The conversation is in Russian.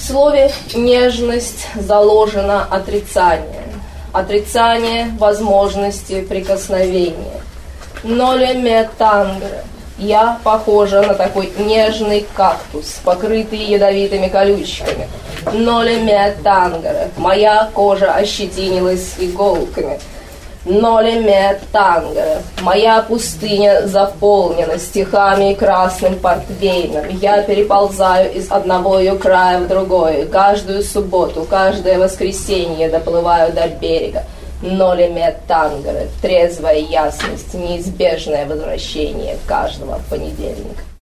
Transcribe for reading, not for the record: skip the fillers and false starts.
В слове «нежность» заложено отрицание. Отрицание возможности прикосновения. Ноле ме тангere. Я похожа на такой нежный кактус, покрытый ядовитыми колючками. Ноле ме тангere. Моя кожа ощетинилась иголками. Ноле ме тангere. Моя пустыня заполнена стихами и красным портвейном. Я переползаю из одного ее края в другой. Каждую субботу, каждое воскресенье доплываю до берега. Ноле ме тангere. Трезвая ясность, неизбежное возвращение каждого понедельника.